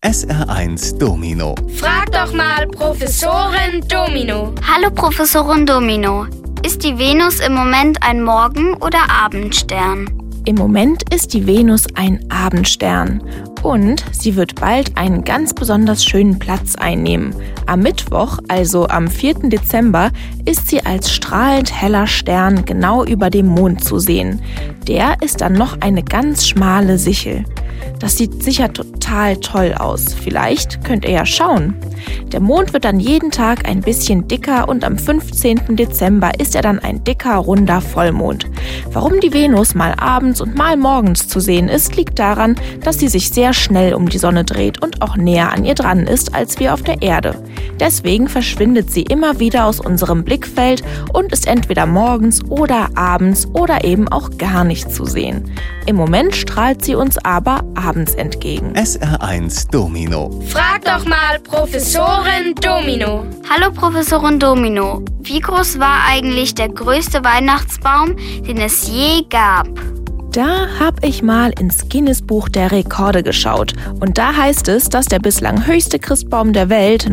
SR1 Domino. Frag doch mal Professorin Domino. Hallo Professorin Domino. Ist die Venus im Moment ein Morgen- oder Abendstern? Im Moment ist die Venus ein Abendstern und sie wird bald einen ganz besonders schönen Platz einnehmen. Am Mittwoch, also am 4. Dezember, ist sie als strahlend heller Stern genau über dem Mond zu sehen. Der ist dann noch eine ganz schmale Sichel. Das sieht sicher total toll aus. Vielleicht könnt ihr ja schauen. Der Mond wird dann jeden Tag ein bisschen dicker und am 15. Dezember ist er dann ein dicker, runder Vollmond. Warum die Venus mal abends und mal morgens zu sehen ist, liegt daran, dass sie sich sehr schnell um die Sonne dreht und auch näher an ihr dran ist als wir auf der Erde. Deswegen verschwindet sie immer wieder aus unserem Blickfeld und ist entweder morgens oder abends oder eben auch gar nicht zu sehen. Im Moment strahlt sie uns aber abends entgegen. SR1 Domino. Frag doch mal Professorin Domino. Hallo Professorin Domino. Wie groß war eigentlich der größte Weihnachtsbaum, den es je gab? Da habe ich mal ins Guinness-Buch der Rekorde geschaut und da heißt es, dass der bislang höchste Christbaum der Welt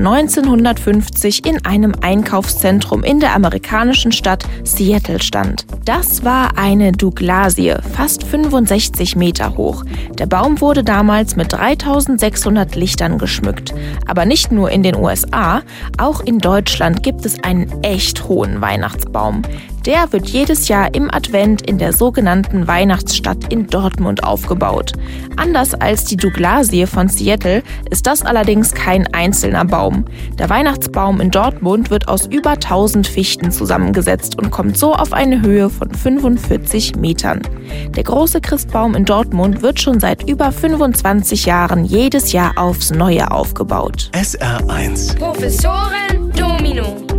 1950 in einem Einkaufszentrum in der amerikanischen Stadt Seattle stand. Das war eine Douglasie, fast 65 Meter hoch. Der Baum wurde damals mit 3600 Lichtern geschmückt. Aber nicht nur in den USA, auch in Deutschland gibt es einen echt hohen Weihnachtsbaum. Der wird jedes Jahr im Advent in der sogenannten Weihnachtsstadt in Dortmund aufgebaut. Anders als die Douglasie von Seattle ist das allerdings kein einzelner Baum. Der Weihnachtsbaum in Dortmund wird aus über 1000 Fichten zusammengesetzt und kommt so auf eine Höhe von 45 Metern. Der große Christbaum in Dortmund wird schon seit über 25 Jahren jedes Jahr aufs Neue aufgebaut. SR1 Professorin Domino.